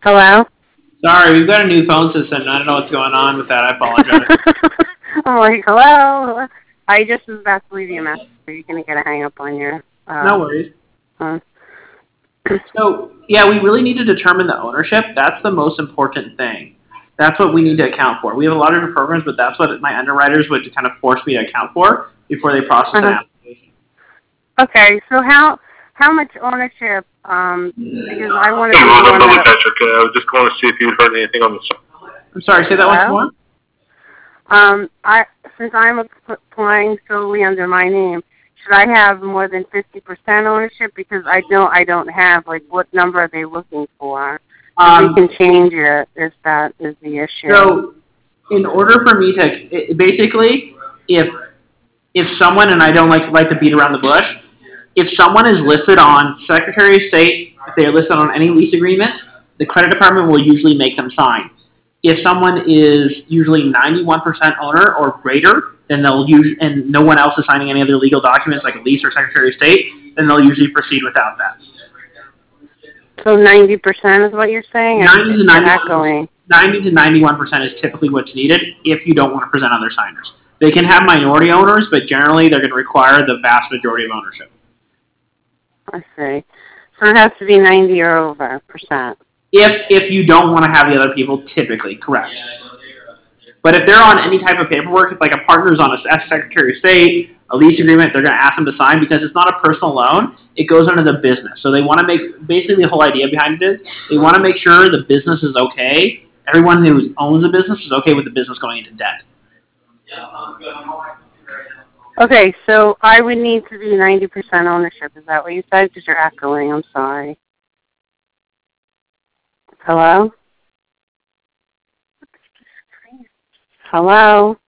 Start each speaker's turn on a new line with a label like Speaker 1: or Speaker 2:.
Speaker 1: Hello?
Speaker 2: Sorry, we've got a new phone system. I don't know what's going on with that. I apologize.
Speaker 1: I'm like, hello? I just was about to leave you a message. You're going to get a hang up on your...
Speaker 2: No worries.
Speaker 1: phone.
Speaker 2: So, yeah, we really need to determine the ownership. That's the most important thing. That's what we need to account for. We have a lot of different programs, but that's what my underwriters would kind of force me to account for before they process an application.
Speaker 1: Okay, so how much ownership, because I want to
Speaker 3: Hey,
Speaker 1: be the one that...
Speaker 3: Patrick, I was just calling to see if you'd heard anything on the...
Speaker 2: I'm sorry, say that once more?
Speaker 1: Since I'm applying solely under my name, should I have more than 50% ownership? Because I don't have, like, what number are they looking for? We can change it if that is the issue.
Speaker 2: So, in order for me to, basically, if someone, and I don't like to beat around the bush, if someone is listed on Secretary of State, if they are listed on any lease agreement, the credit department will usually make them sign. If someone is usually 91% owner or greater, then they'll use, and no one else is signing any other legal documents like a lease or Secretary of State, then they'll usually proceed without that.
Speaker 1: So 90% is what you're saying?
Speaker 2: 90 to 91% is typically what's needed if you don't want to present other signers. They can have minority owners, but generally they're going to require the vast majority of ownership.
Speaker 1: I see. So it has to be 90 or over percent.
Speaker 2: If you don't want to have the other people, typically, correct. But if they're on any type of paperwork, if like a partner's on a Secretary of State, a lease agreement, they're going to ask them to sign because it's not a personal loan. It goes under the business. So they want to make, basically the whole idea behind it is they want to make sure the business is okay. Everyone who owns a business is okay with the business going into debt.
Speaker 1: Okay, so I would need to be 90% ownership. Is that what you said? Because you're echoing. I'm sorry. Hello? Hello?